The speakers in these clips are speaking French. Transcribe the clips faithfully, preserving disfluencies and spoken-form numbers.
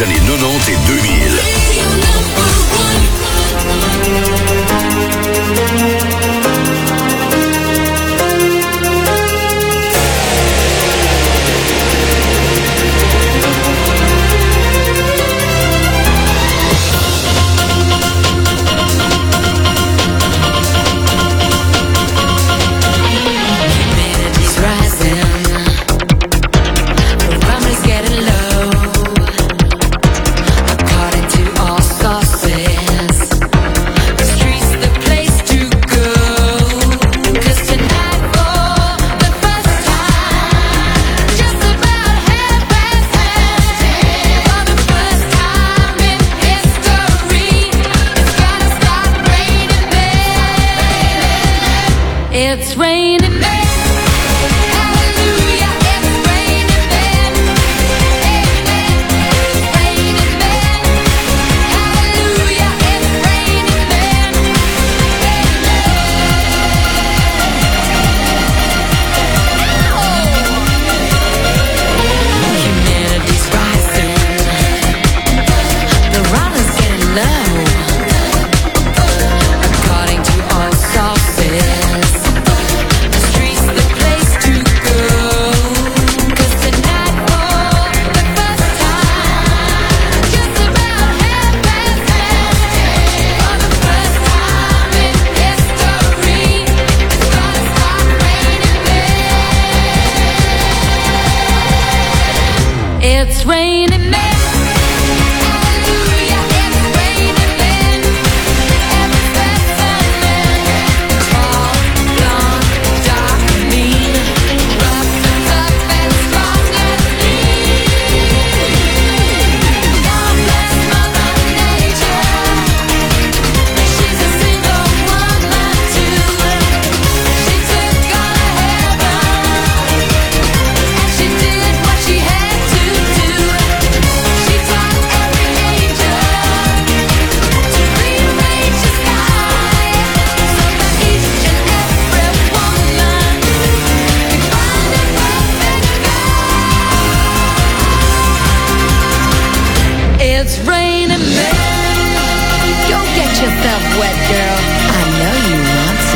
années quatre-vingt-dix et deux mille. It's raining men. Hallelujah, it's raining men. Amen. It's raining men. Hallelujah, it's raining men. Amen. Humanity's rising. The rollers getting low. According to all sources. It's raining men. Hallelujah, it's raining men. Every person men. Tall, blonde, dark, mean. Rough and tough and strong and mean. God bless Mother Nature. She's a single woman too. She took all of heaven. And she did what she had to. She taught every angel to rearrange the sky so that each and every woman can find a perfect guy. It's raining men. Go get yourself wet, girl. I know you want to.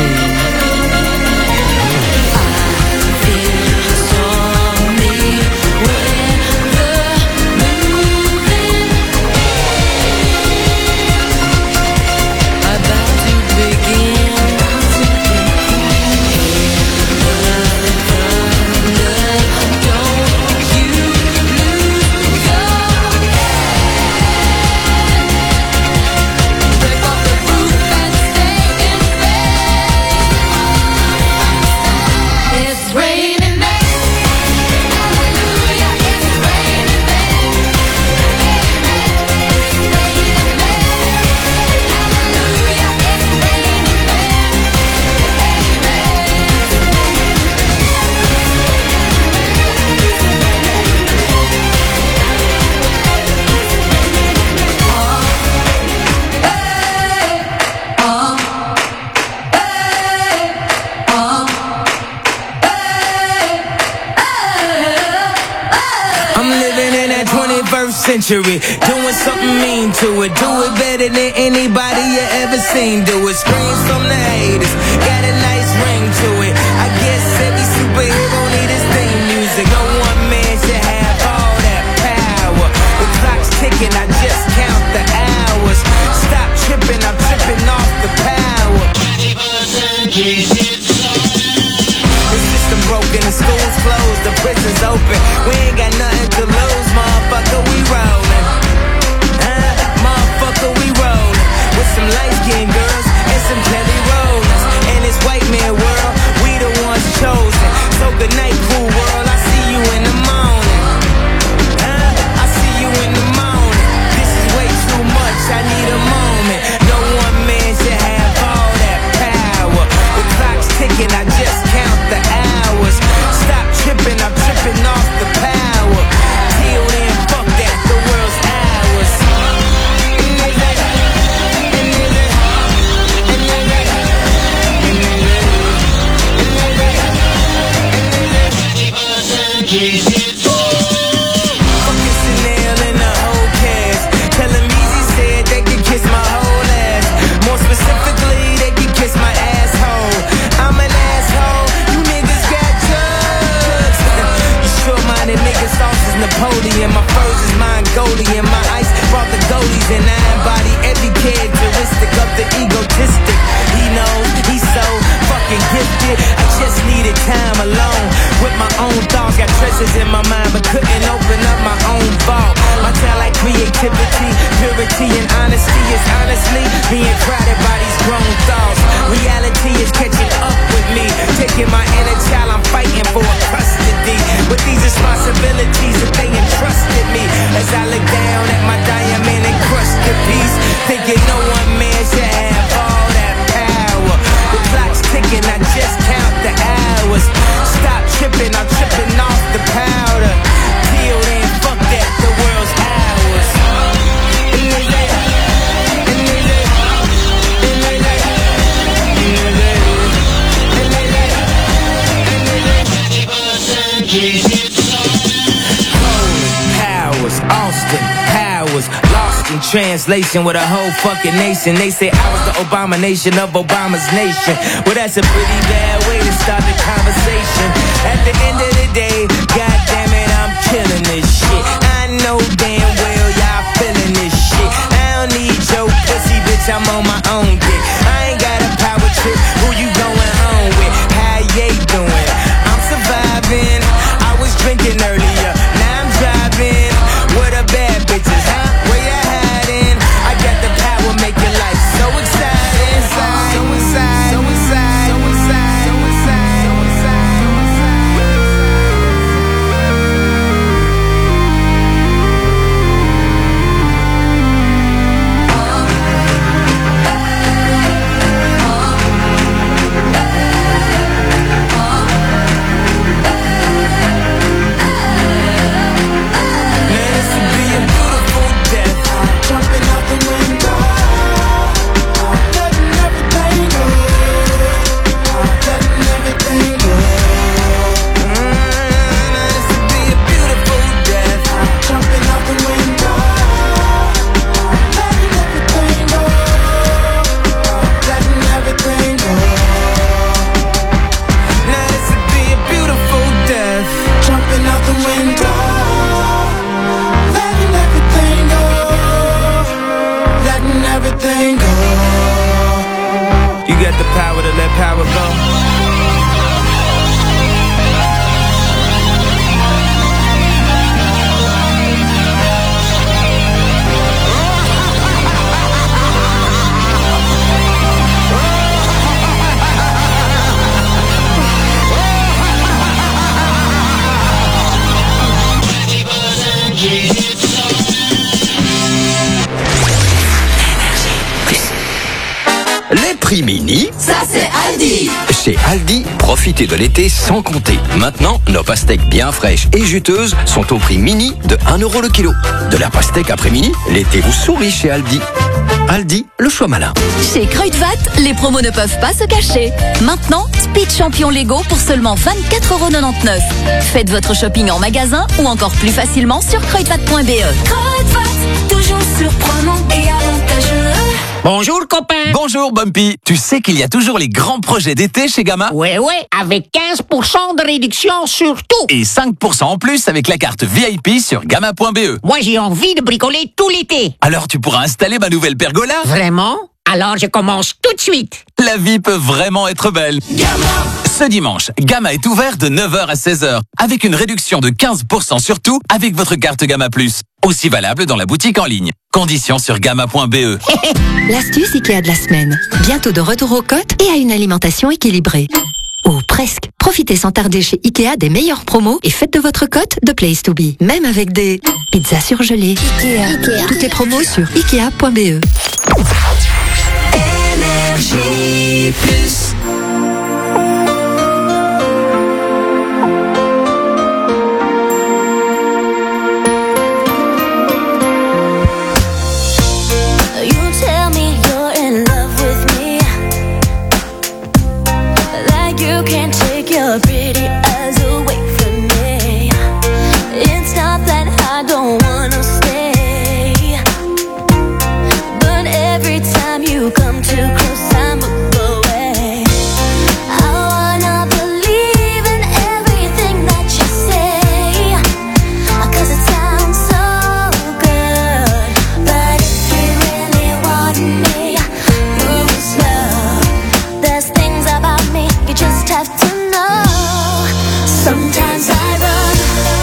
Century, doing something mean to it. Do it better than anybody you ever seen. Do it. Screams from the haters, got a nice ring to it. I guess every superhero need his theme music. No one man should have all that power. The clock's ticking, I just count the hours. Stop tripping, I'm tripping off the power. The system broken, the school's closed, the prison's open. We ain't got nothing to lose, motherfucker, we rollin'. Uh, motherfucker, we rollin'. With some light-skinned girls and some Kelly Rollins. In this white man world, we the ones chosen. So good night, cool world, I see you in the morning. Uh, I see you in the morning. This is way too much, I need a moment. No one man should have all that power. The clock's ticking, I just count the hours. Stop tripping, I'm tripping off the power. Till then, fuck that, the world's ours. Fucking Chanel and the whole cab. answers in my mind, but couldn't open up my own vault. My talent like creativity, purity, and honesty is honestly being crowded by these grown thoughts. Reality is catching up with me, taking my inner child, I'm fighting for custody. With these responsibilities that they entrusted me, as I look down at my diamond encrusted piece, thinking no one man should have all that power. The clock's ticking, I just count the hours. Stop tripping, I'm tripping off the powder. Till then, fuck that, the world's ours. Powers, Austin Powers, lost in translation with a whole fucking nation. They say I was the abomination of Obama's nation. Well, that's a pretty bad way to start the conversation. At the end of the day, god damn it, I'm killing this shit. I know damn well y'all feeling this shit. I don't need your pussy, bitch, I'm on my own dick. I ain't got a power trip, who you going home with? How you doing? I'm surviving. I was drinking earlier, now I'm driving. What a bad bitches, huh? Where you hiding? I got the power, make your life so exciting. So exciting, so exciting, so exciting, so exciting, so exciting, so Prix Mini, ça c'est Aldi. Chez Aldi, profitez de l'été sans compter. Maintenant, nos pastèques bien fraîches et juteuses sont au prix Mini de un euro le kilo. De la pastèque après Mini, l'été vous sourit chez Aldi. Aldi, le choix malin. Chez Kruidvat, les promos ne peuvent pas se cacher. Maintenant, Speed Champion Lego pour seulement vingt-quatre euros quatre-vingt-dix-neuf. Faites votre shopping en magasin ou encore plus facilement sur kruidvat point b e. Kruidvat, toujours surprenant et avantageux. Bonjour copain. Bonjour Bumpy. Tu sais qu'il y a toujours les grands projets d'été chez Gamma? Ouais ouais, avec quinze pour cent de réduction sur tout. Et cinq pour cent en plus avec la carte V I P sur gamma point b e. Moi j'ai envie de bricoler tout l'été. Alors tu pourras installer ma nouvelle pergola. Vraiment? Alors je commence tout de suite. La vie peut vraiment être belle. Gamma. Ce dimanche, Gamma est ouvert de neuf heures à seize heures avec une réduction de quinze pour cent sur tout avec votre carte Gamma Plus. Aussi valable dans la boutique en ligne. Conditions sur gamma point b e. L'astuce Ikea de la semaine. Bientôt de retour aux côtes et à une alimentation équilibrée. Ou presque. Profitez sans tarder chez Ikea des meilleures promos et faites de votre cote de place to be. Même avec des pizzas surgelées. Ikea. Ikea. Toutes les promos sur ikea point b e. Énergie plus. Pretty eyes away from me. It's not that I don't wanna stay, but every time you come too close I move away. I wanna believe in everything that you say, 'cause it sounds so good. But if you really want me, move slow. There's things about me you just have to know. Sometimes I run.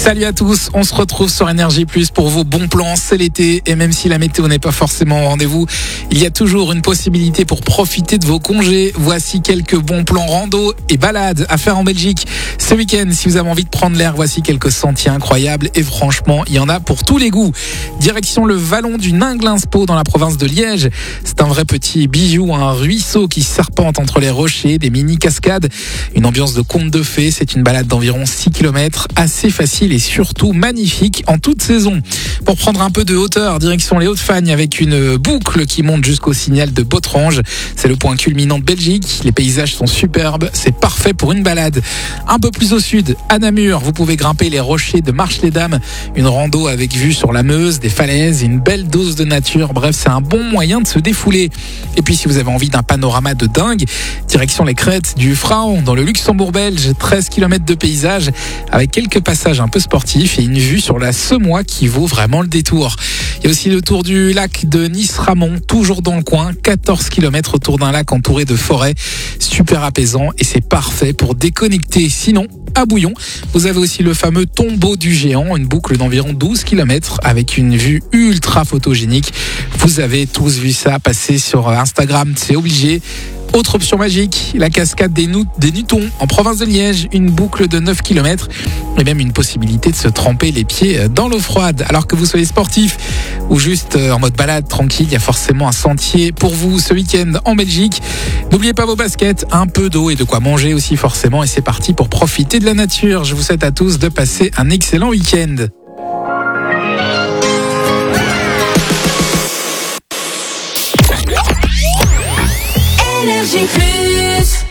Salut à tous, on se retrouve sur Énergie Plus pour vos bons plans, c'est l'été et même si la météo n'est pas forcément au rendez-vous, il y a toujours une possibilité pour profiter de vos congés. Voici quelques bons plans rando et balades à faire en Belgique. Ce week-end, si vous avez envie de prendre l'air, voici quelques sentiers incroyables et franchement, il y en a pour tous les goûts. Direction le vallon du Ninglinspo dans la province de Liège. C'est un vrai petit bijou, un ruisseau qui serpente entre les rochers, des mini-cascades, une ambiance de conte de fées. C'est une balade d'environ six kilomètres, assez facile et surtout magnifique en toute saison. Pour prendre un peu de hauteur, direction les Hauts-de-Fagne avec une boucle qui monte jusqu'au signal de Botrange. C'est le point culminant de Belgique. Les paysages sont superbes. C'est parfait pour une balade. Un peu plus au sud, à Namur, vous pouvez grimper les rochers de Marche-les-Dames. Une rando avec vue sur la Meuse, des falaises, une belle dose de nature. Bref, c'est un bon moyen de se défouler. Et puis, si vous avez envie d'un panorama de dingue, direction les crêtes du Fraon dans le Luxembourg belge. treize kilomètres de paysage avec quelques passages un peu sportif et une vue sur la Semois qui vaut vraiment le détour. Il y a aussi le tour du lac de Nice-Ramon, toujours dans le coin, quatorze kilomètres autour d'un lac entouré de forêts, super apaisant et c'est parfait pour déconnecter. Sinon, à Bouillon, vous avez aussi le fameux tombeau du géant, une boucle d'environ douze kilomètres avec une vue ultra photogénique. Vous avez tous vu ça passer sur Instagram, c'est obligé. Autre option magique, la cascade des, nou- des Nutons en province de Liège, une boucle de neuf kilomètres et même une possibilité de se tremper les pieds dans l'eau froide. Alors que vous soyez sportif ou juste en mode balade tranquille, il y a forcément un sentier pour vous ce week-end en Belgique. N'oubliez pas vos baskets, un peu d'eau et de quoi manger aussi forcément et c'est parti pour profiter de la nature. Je vous souhaite à tous de passer un excellent week-end. Énergie Plus.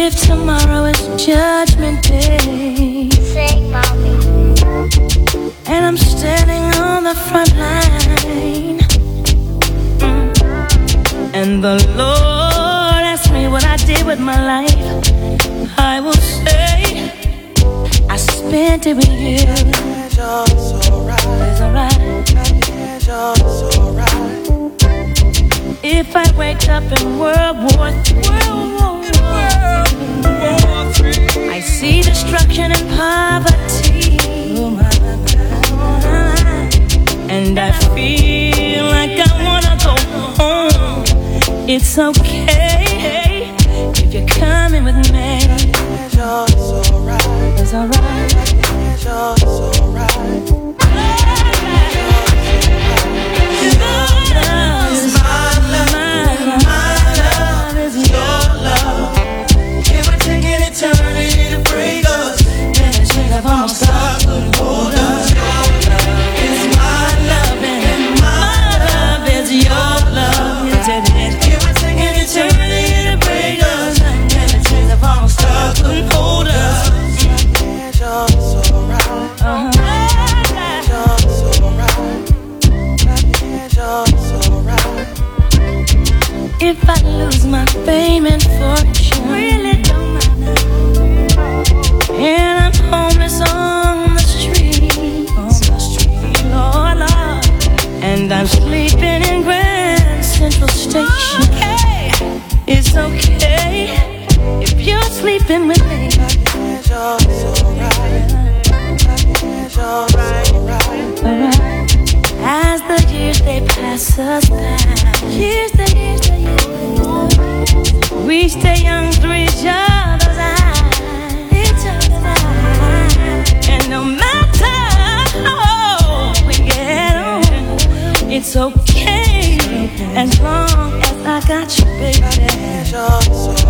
if tomorrow is judgment day? Say, mommy. And I'm standing on the front line, mm. and the Lord asked me what I did with my life. I will say I spent it with you. It's alright. If I wake up in World War Three, I see destruction and poverty, and I feel like I wanna go home. It's okay if you're coming with me. It's alright. It's alright. If I lose my fame and fortune, really don't matter. And I'm homeless on the street, on the street, Lord, Lord. And I'm sleeping in Grand Central Station. Okay. It's okay if you're sleeping with me. It's alright. Alright. As the years they pass us by, years the years the years, we stay young through each other's eyes, each other's eyes. And no matter how we get on, it's okay as long as I got you, baby. Your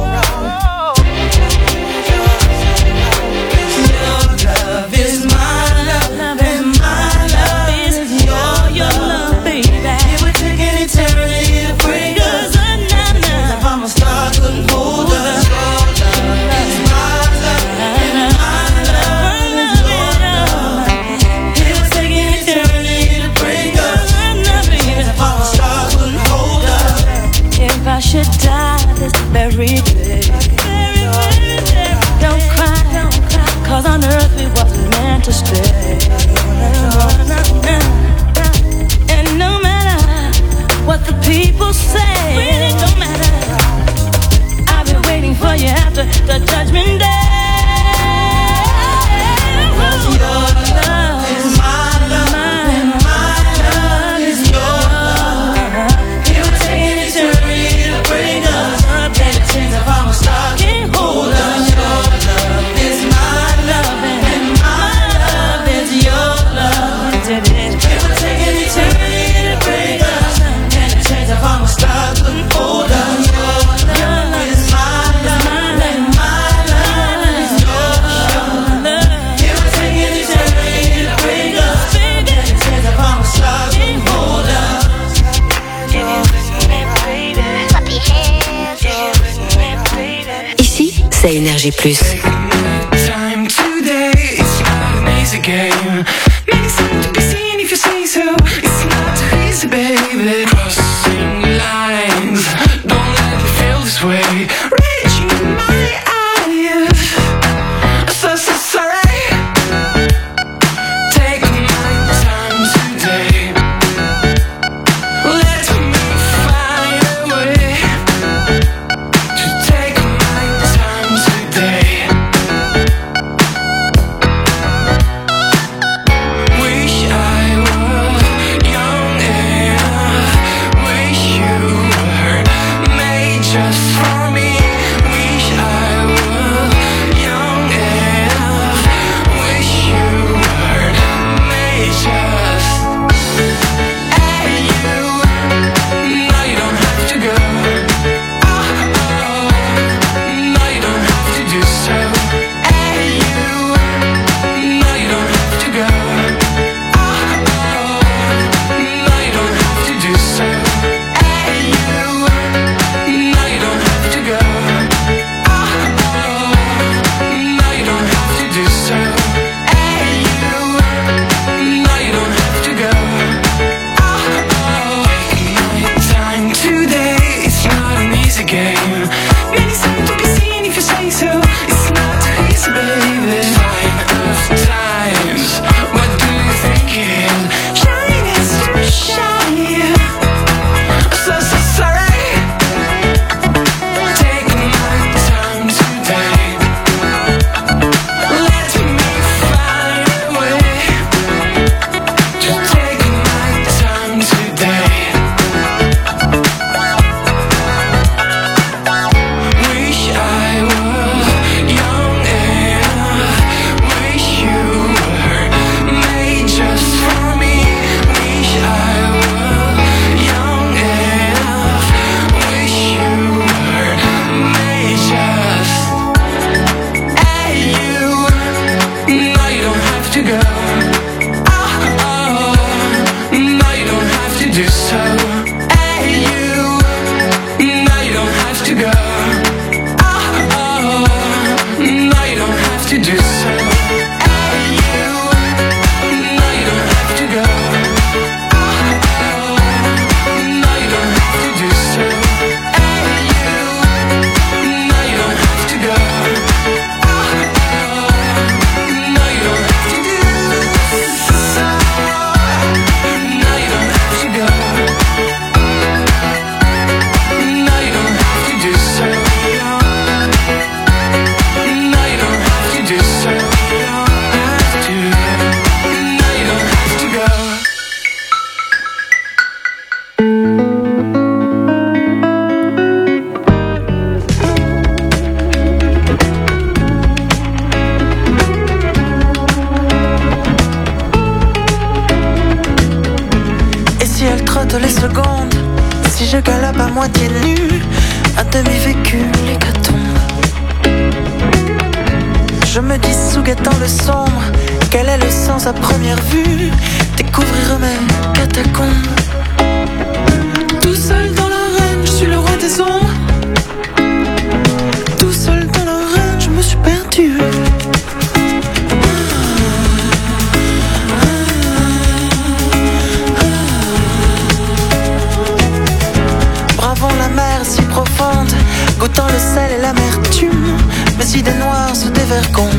love is my love, and my love is your, your love, baby. It would take an eternity to break us. If I'm a star, couldn't hold us. Your love is my love, and my love is your love. It would take an eternity to break us. If I'm a star, couldn't hold us. If I should die this very day, don't cry, cause on earth we wasn't meant to stay. And no matter what the people say, really don't matter, I'll be waiting for you after the judgment day. Cause your love is my love, and my love is your love. It would take an eternity to break us. And the chains of our stars can't hold us. Your love is my love, and my love is your love. It would take an eternity to break us. And the chains of our stars couldn't hold us. Your love is my love, and my love is your love. It would take an eternity to break us. And the chains of our stars couldn't hold us. If you listen to me, baby, clap your hands. If you listen to me, baby. Ici, c'est Énergie Plus. Time today, it's not an easy game. Makes sense to be seen if you say so. It's not too easy, baby. Crossing lines, don't let me feel this way. Reaching in my eyes, so so sorry. Take my time today. Let me find a way to take my time today. Wish I was young enough moitié nu, à demi vécu l'hécatombe. Je me dis sous guettant le sombre, quel est le sens à première vue? Découvrir mes catacombes. Tout seul dans l'arène, je suis le roi des ombres. Tout seul dans l'arène, je me suis perdu. Bravant la mer si profonde, goûtant le sel et l'amertume, mes idées noires se dévergondent.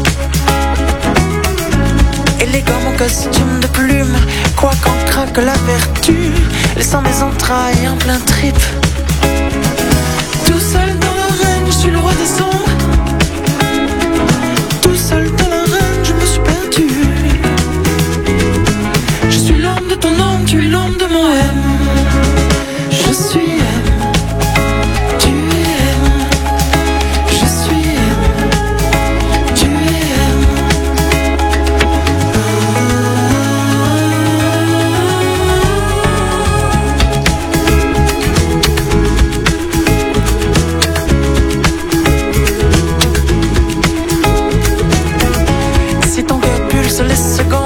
Élégant mon costume de plume, quoi qu'en craque la vertu, laissant mes entrailles en plein trip. Tout seul dans l'arène, je suis le roi des ombres. Tout seul dans l'arène, je me suis perdu. Je suis l'homme de ton ombre, tu es l'homme de mon M. Je suis M, tu es M. Je suis M, tu es M. Si ton cœur pulse les secondes,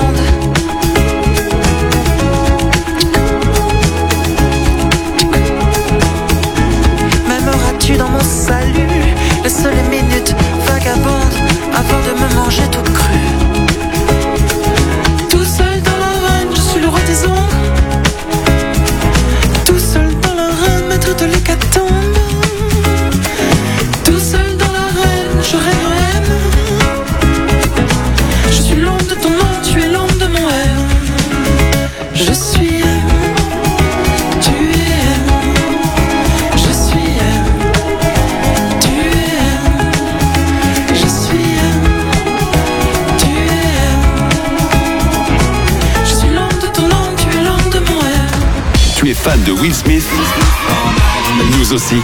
m'aimeras-tu dans mon salut? Laisse les minutes vagabondes avant de me manger tout cru. Tout seul dans l'arène, je suis le roi des ombres. Tout seul dans l'arène, maître de l'hécatombe. Tout seul dans l'arène, je règne en M. Je suis l'ombre de ton nom, tu es l'ombre de mon M. Je suis M, tu es M. Je suis M, tu es M. Je suis M, tu es M. Je suis l'ombre de ton nom, tu es l'ombre de mon M. Tu es fan de Will Smith? Nous aussi.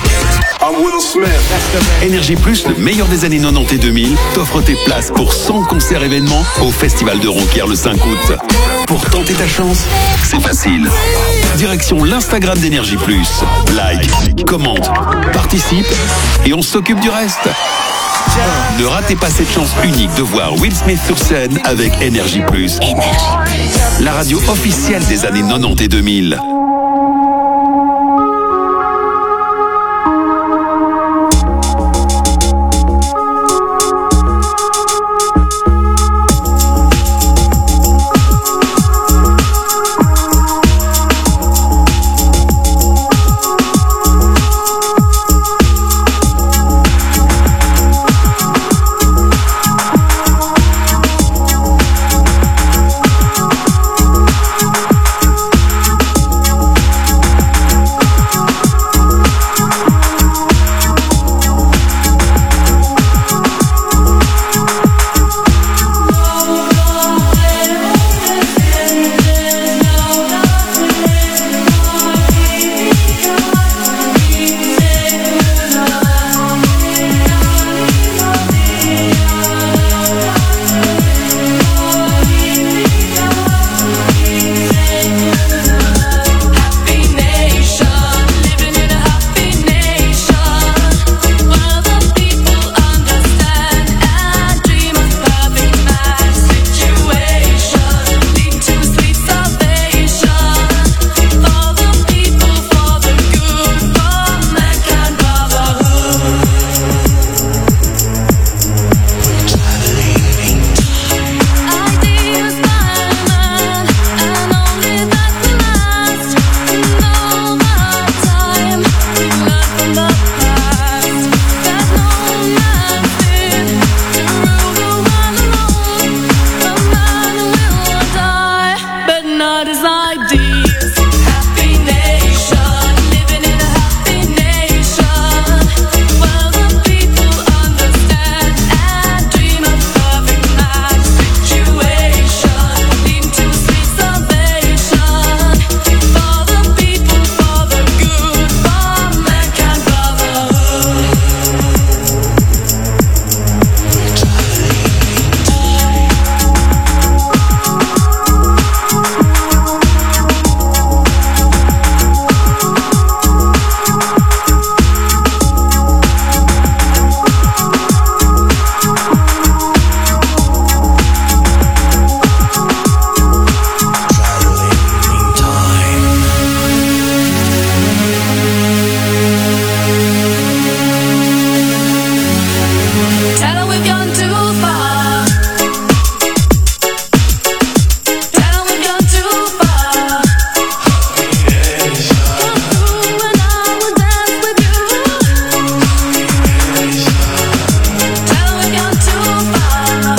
Énergie Plus, le meilleur des années quatre-vingt-dix et deux mille, t'offre tes places pour cent concerts événements au Festival de Ronquière le cinq août. Pour tenter ta chance, c'est facile. Direction l'Instagram d'Énergie Plus. Like, commente, participe et on s'occupe du reste. Ne ratez pas cette chance unique de voir Will Smith sur scène avec Énergie Plus. La radio officielle des années quatre-vingt-dix et deux mille. we've gone too far. Tell 'em we've gone too far. Come through and I will dance with you. Tell 'em we've gone too far.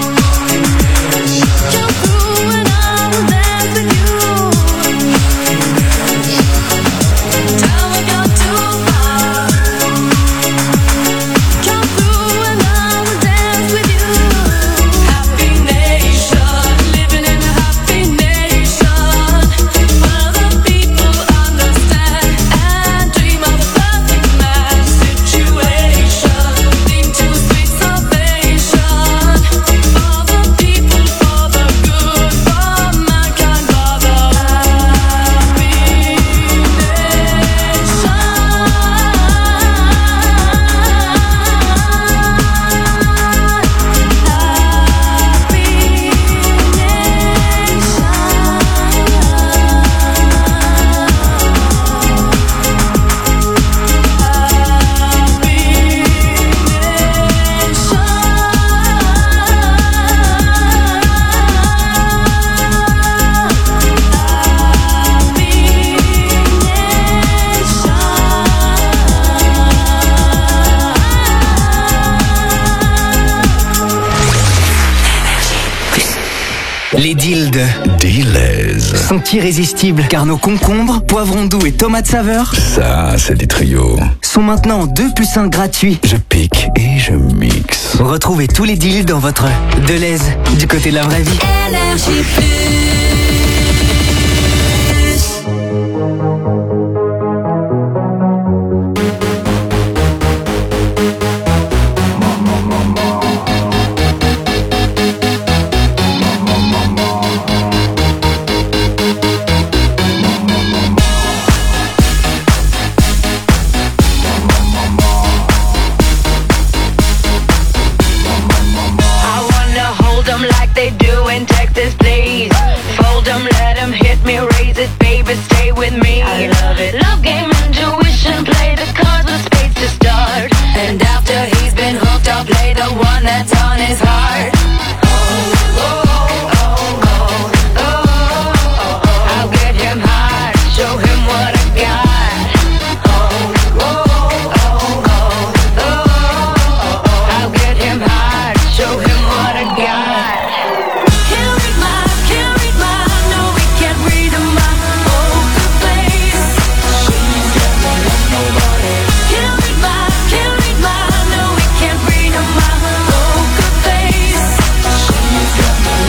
Come through and I will dance with you. Tell 'em we've gone too far. Come through and I will dance with you. Happy nation, living in a happy nation, where the people understand and dream of the perfect man situation. Lead to sweet salvation for the people, for the good, for mankind, for the happy Les deals de Dealers. sont irrésistibles car nos concombres, poivrons doux et tomates saveur Ça, c'est des trios. sont maintenant deux plus un gratuits. Je pique et je mixe. Retrouvez tous les deals dans votre Deleuze du côté de la vraie vie. Énergie plus. I wanna hold 'em like they do in Texas, please. Fold 'em, let 'em hit me, raise it, baby, stay with me. I love it. Love game, intuition, play the cards with spades to start. And after he's been hooked, I'll play the one that's on his heart. Oh, oh, oh, oh, oh, oh. I'll get him hot, show him what I got. Oh, oh, oh, oh, oh. I'll get him hot, show him what I got. Can't read my, can't read my, no, we can't read my poker face. She's got me like nobody. Can't read my, can't read my, no, we can't read my poker face. She's got me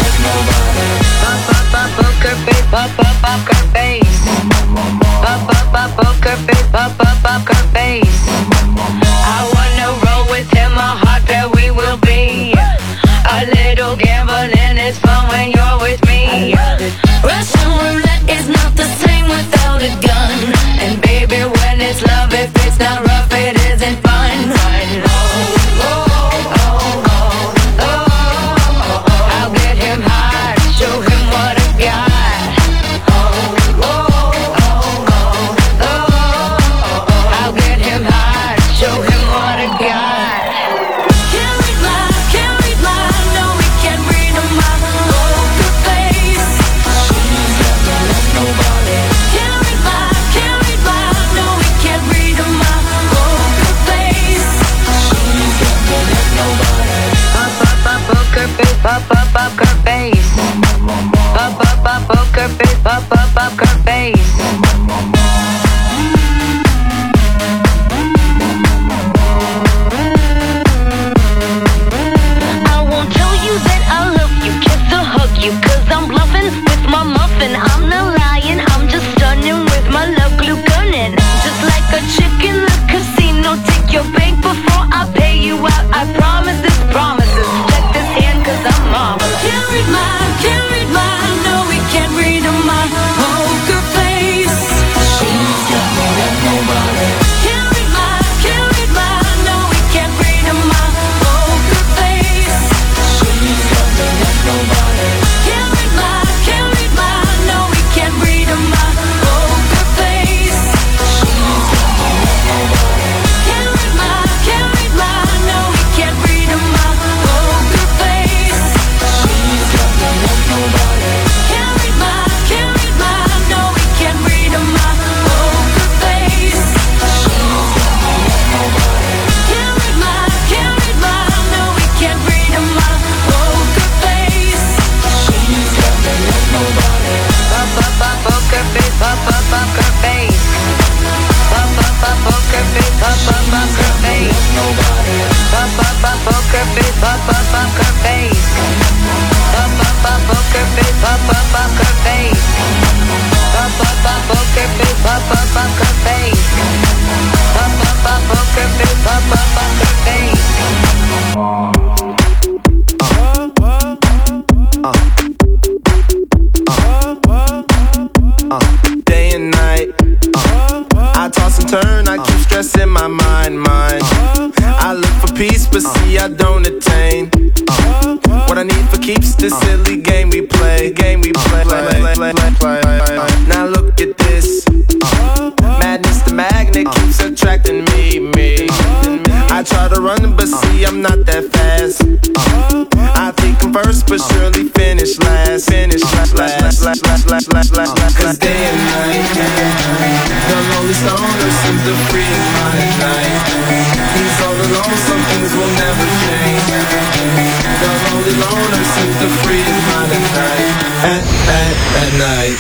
see I don't attain. Uh, what I need for keeps the silly game we play. Game we play. play, play, play, play. Now look at this. Madness, the magnet keeps attracting me, me. I try to run, but see I'm not that fast. I think I'm first, but surely finish last. Finish last, last, last, last, last, last, last, last. Cause day and night, the lonely stoner seems to free his mind at night. He's all alone, some things will never change. The lonely loner seems to free his mind at night. At, at, at night.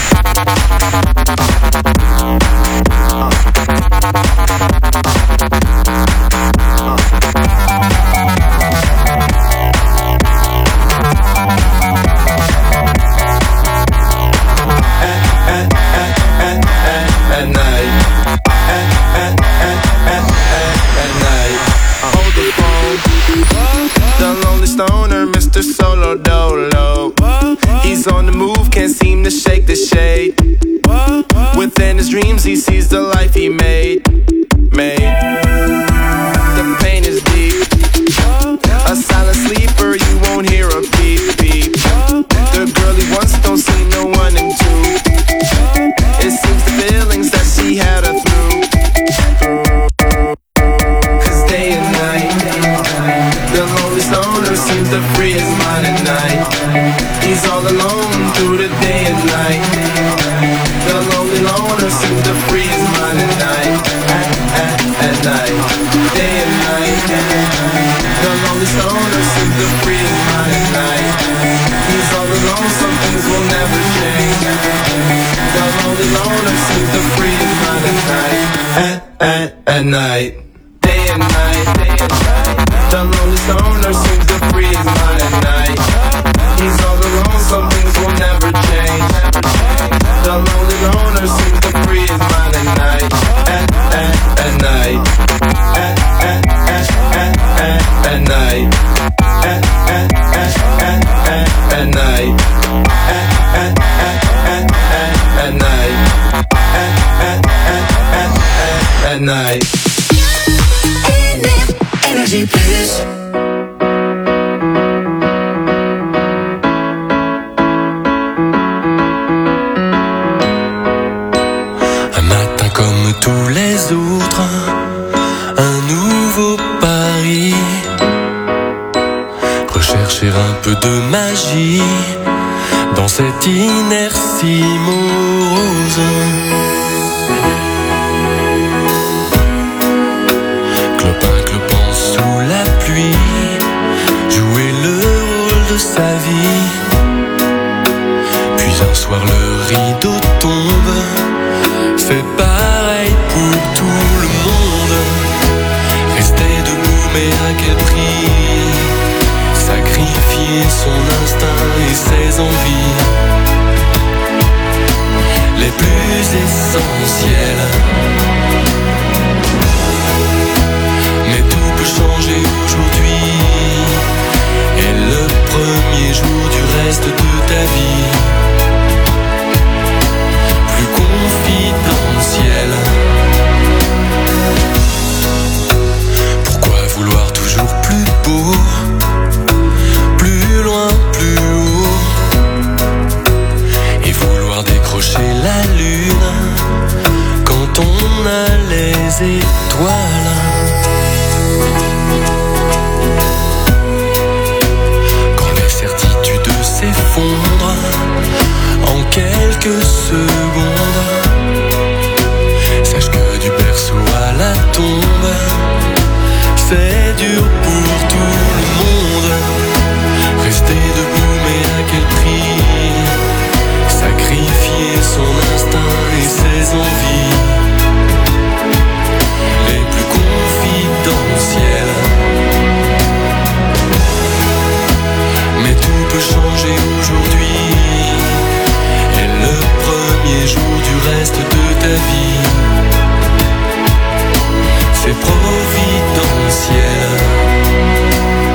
Stoner, Mister Solo Dolo. He's on the move, can't seem to shake the shade. Within his dreams, he sees the life he made. Made. The pain is deep. A silent sleeper, you won't hear a beep beep. The girl he wants don't see no one in two. It seems the feelings that she had her through. Cause day and night, the lonely stoner seems to free his mind at night. He's all alone through the day and night. The lonely loner seems to free his mind at night. At, at, at night. Day and night. The lonely stoner seems to free his mind at night. He's all alone, some things will never change. The lonely loner seems to free his mind at night. At, at, at night. Day and night. Day and night. The lonely stoner seems to free his mind at night. He's all alone, some things will never change. The lonely loner seems to free his mind at night. At, at, at night. At, at, at, at, at, at night. At, at, at, at, at, at night. At, at, at, at, at, at night. At, at, at, at, at, at night. Energy Plus. Un matin comme tous les autres, un nouveau pari. Rechercher un peu de magie dans cette inertie morose. Sous la pluie, jouer le rôle de sa vie. Puis un soir le rideau tombe, c'est pareil pour tout le monde. Rester debout mais à quel prix? Sacrifier son instinct et ses envies les plus essentielles. Mais tout peut changer aujourd'hui. Et le premier jour du reste de ta vie plus confidentiel. Pourquoi vouloir toujours plus beau, plus loin, plus haut, et vouloir décrocher la lune quand on a les étoiles? Quand les certitudes s'effondrent en quelques secondes, sache que du berceau à la tombe, c'est dur pour tout le monde. Rester debout mais à quel prix? Sacrifier son instinct et ses envies les plus confidentielles. Mais tout peut changer aujourd'hui. Et le premier jour du reste de ta vie, c'est providentiel.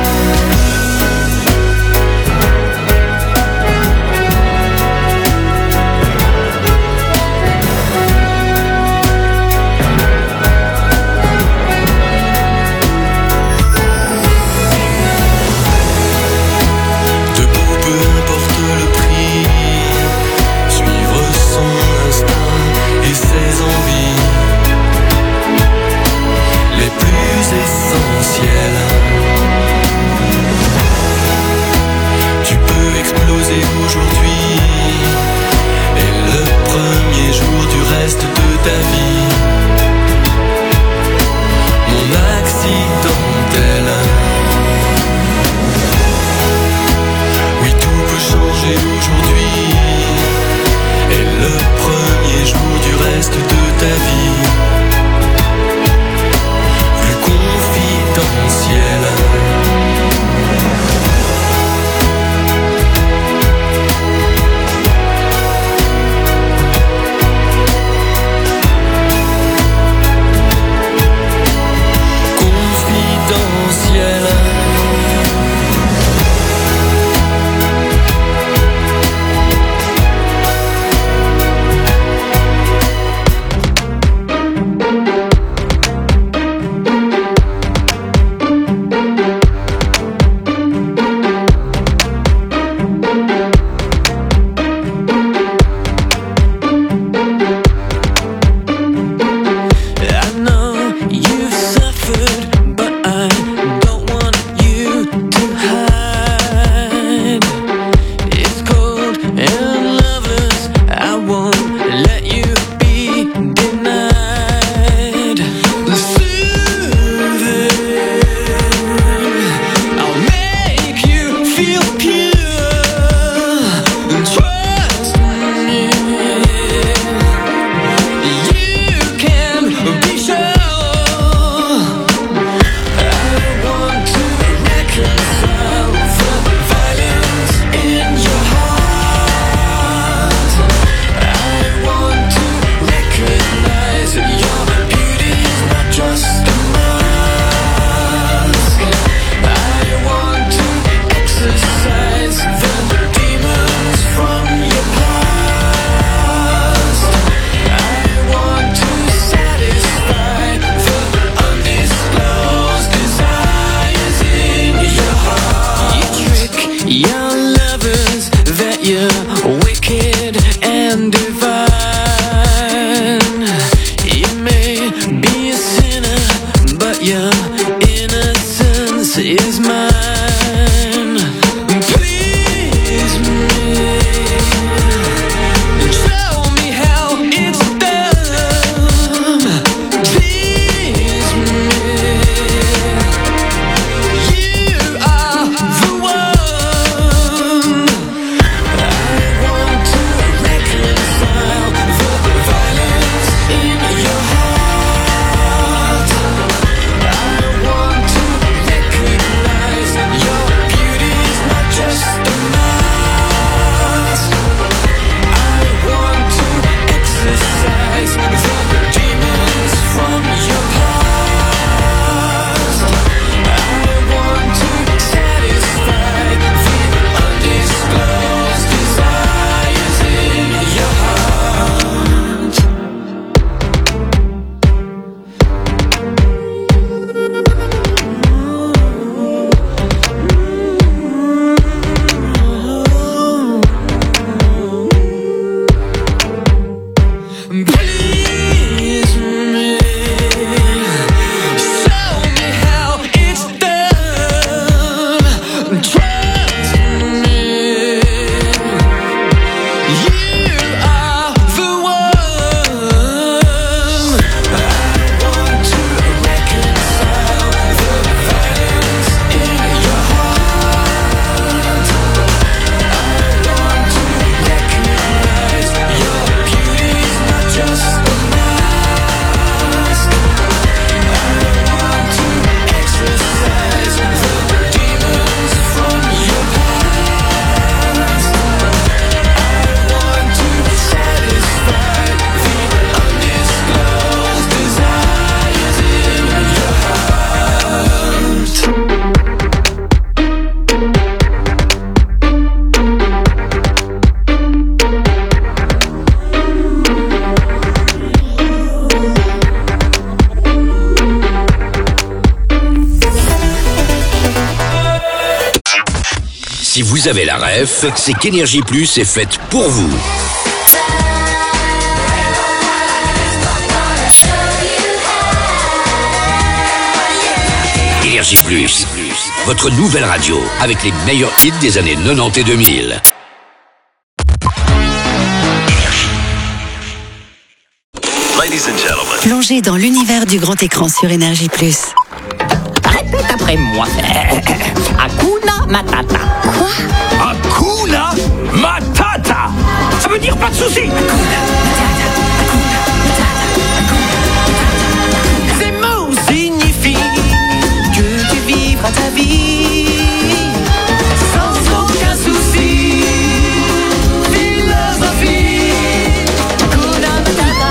Si vous avez la ref, c'est qu'Énergie Plus est faite pour vous. Énergie Plus, votre nouvelle radio avec les meilleurs hits des années quatre-vingt-dix et deux mille. Ladies and gentlemen. Plongez dans l'univers du grand écran sur Énergie Plus. Répète après moi. Hakuna Matata. Quoi? Hakuna Matata. Ça veut dire pas de soucis. Ces mots signifient que tu vivras ta vie sans aucun souci. Philosophie. Hakuna Matata.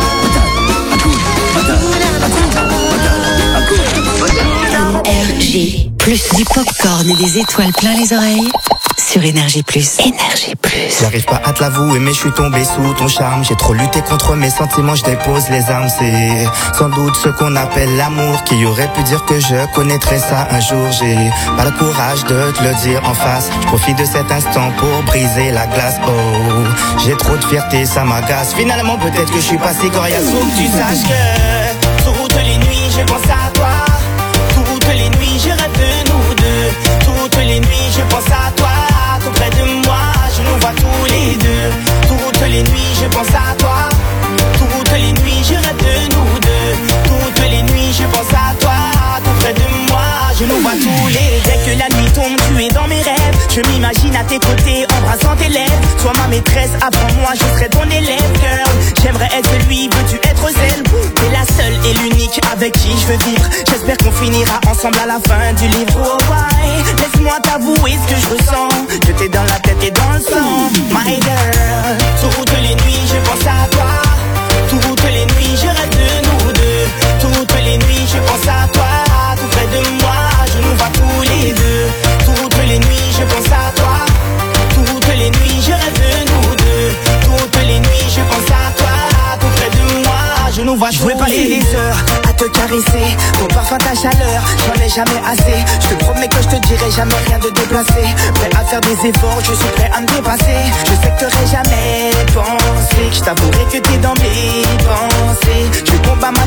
R G Plus, du popcorn et des étoiles plein les oreilles sur Énergie Plus. Énergie Plus. J'arrive pas à te l'avouer mais je suis tombé sous ton charme. J'ai trop lutté contre mes sentiments, je dépose les armes. C'est sans doute ce qu'on appelle l'amour. Qui aurait pu dire que je connaîtrais ça un jour. J'ai pas le courage de te le dire en face. Je profite de cet instant pour briser la glace. Oh, j'ai trop de fierté, ça m'agace. Finalement peut-être que je suis pas si coriace. Faut que tu saches que toutes les nuits je pense à toi. Toutes les nuits je rêve de nous deux. Toutes les nuits je pense à toi. Tout près de moi, je nous vois tous les deux. Toutes les nuits je pense à toi. Toutes les nuits je rêve de nous deux. Toutes les nuits je pense à toi. Tout près de moi, je nous vois tous les deux. Dès que la nuit tombe, tu es dans mes rêves. Je m'imagine à tes côtés, embrassant tes lèvres. Sois ma maîtresse, apprends-moi, je serai ton élève, girl. J'aimerais être celui, veux-tu être celle? T'es la seule et l'unique avec qui je veux vivre. J'espère qu'on finira ensemble à la fin du livre. Oh ouais, laisse-moi t'avouer ce que je ressens. Je t'ai dans la tête et dans le sang, my girl. Toutes les nuits je pense à toi. Toutes les nuits je rêve de nous deux. Toutes les nuits je pense à toi. Tout près de moi, je nous vois tous les deux. Toutes les nuits je pense à toi. Toutes les nuits je rêve de nous deux. Toutes les nuits je pense à toi. Tout près de moi, je nous vois tous les deux. Je pourrais passer des heures à te caresser. Ton parfum, ta chaleur, j'en ai jamais assez. Je te promets que je te dirai jamais rien de déplacé. Prêt à faire des efforts, je suis prêt à me dépasser. Je sais que t'aurais jamais pensé que je t'avouerai que t'es dans mes pensées. Je combats ma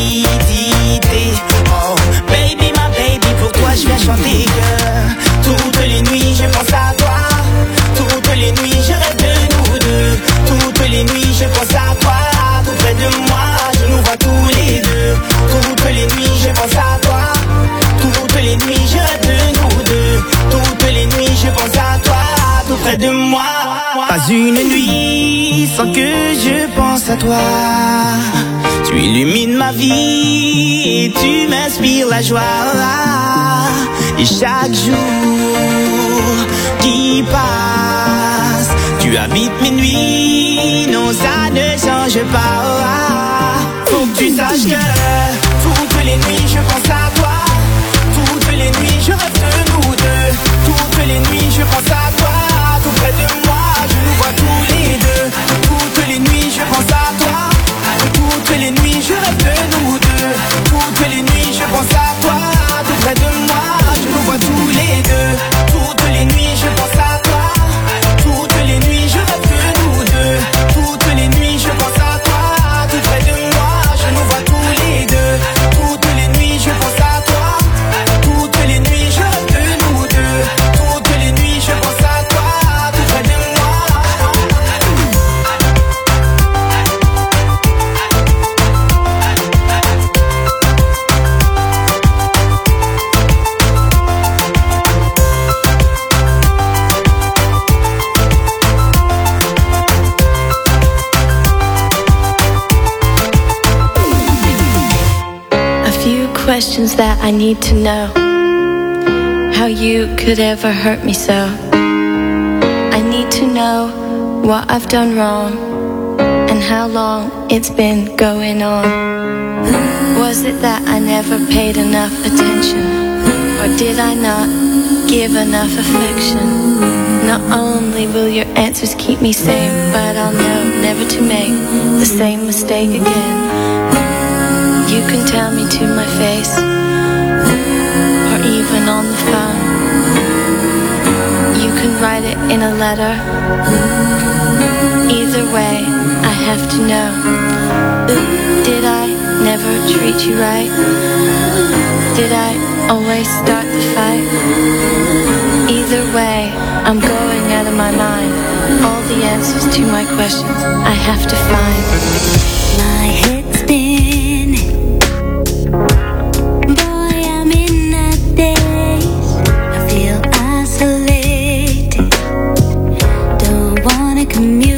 timidité. Oh, baby, ma baby, pour toi je viens chanter que toutes les nuits je pense à toi. Toutes les nuits je rêve de nous deux. Toutes les nuits je pense à toi. Tout près de moi, je nous vois tous les deux. Toutes les nuits je pense à toi. Toutes les nuits je rêve de nous deux. Toutes les nuits je pense à toi. Tout près de moi. Pas une nuit sans que je pense à toi. Tu illumines ma vie et tu m'inspires la joie. Et chaque jour qui passe, tu habites mes nuits. Non, ça ne change pas. Faut que tu saches que toutes les nuits je pense à toi. Toutes les nuits je rêve de nous deux. Toutes les nuits je pense à toi. Tout près de moi, je nous vois tous les deux. Toutes les nuits je pense à toi. Toutes les nuits je rêve de nous deux. Toutes les nuits je pense à toi. Tout près de moi, je nous vois tous les deux. Toutes les nuits je pense à toi. Toutes les nuits je rêve de nous deux. Toutes les nuits je pense à toi. Tout près de moi, je nous vois tous les deux. Toutes les nuits je pense à toi. Toutes les nuits je rêve de nous deux. Toutes les nuits je pense à toi. Tout près de moi. Questions that I need to know. How you could ever hurt me so. I need to know what I've done wrong and how long it's been going on. Was it that I never paid enough attention, or did I not give enough affection? Not only will your answers keep me sane, but I'll know never to make the same mistake again. You can tell me to my face, or even on the phone. You can write it in a letter? Either way, I have to know. Did I never treat you right? Did I always start the fight? Either way, I'm going out of my mind. All the answers to my questions I have to find. My head's spinning. Boy, I'm in a daze. I feel isolated. Don't wanna commute.